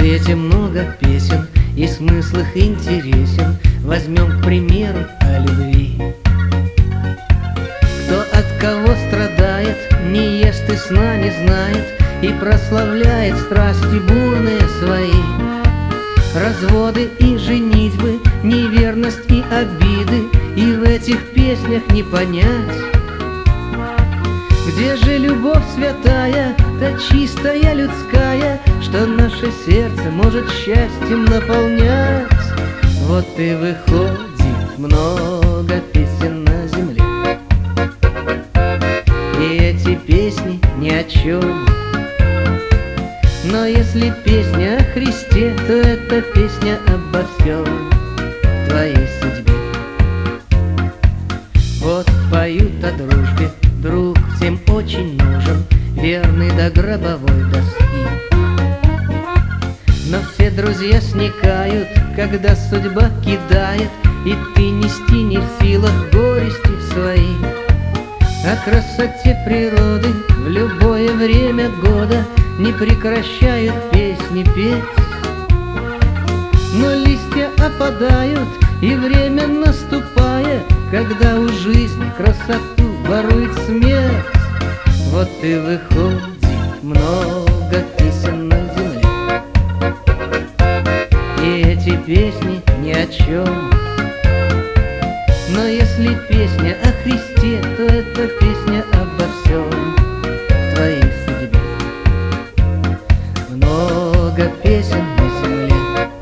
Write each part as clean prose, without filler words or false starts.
свете много песен, и смысл их интересен. Возьмем, к примеру, о любви. Кто от кого страдает, не ест и сна не знает, и прославляет страсти бурные свои. Разводы и женитьбы, неверность и обиды, и в этих песнях не понять. Где же любовь святая, та чистая людская, что наше сердце может счастьем наполнять? Вот и выходит много песен на земле, и эти песни ни о чем. Но если песня о Христе, то это песня обо всем твоей судьбе. Вот поют о дружбе, друг всем очень нужен, верный до гробовой доски. Но все друзья сникают, когда судьба кидает, и ты нести не в силах горести свои. О красоте природы в любое время года не прекращают песни петь. Но листья опадают, и время наступает, когда у жизни красоту ворует смерть. Вот и выходит много песен на земле, и эти песни ни о чем. Но если песня о Христе, то это песня обо всем в твоей судьбе. Много песен на земле,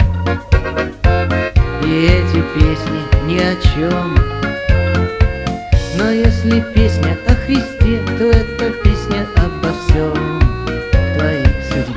и эти песни ни о чем. Но если песня о Христе, то это песня обо всем в твоей судьбе.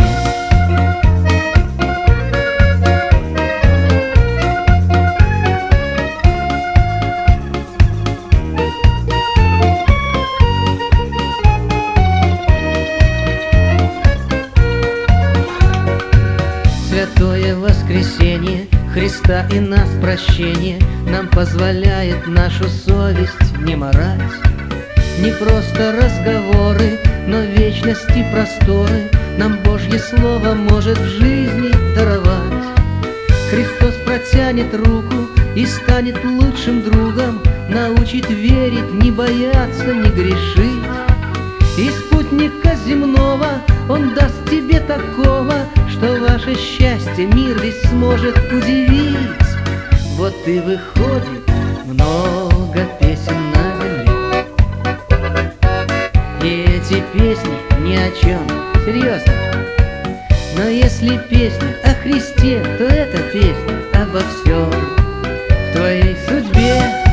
Святое воскресенье Христа и нас прощение нам позволяет нашу совесть не марать. Не просто разговоры, но вечности просторы нам Божье Слово может в жизни даровать. Христос протянет руку и станет лучшим другом, научит верить, не бояться, не грешить. И спутника земного Он даст тебе такого, что ваше счастье мир весь сможет удивить. Вот и выходит много песен на земле, и эти песни ни о чем, серьезно. Но если песня о Христе, то это песня обо всем в твоей судьбе.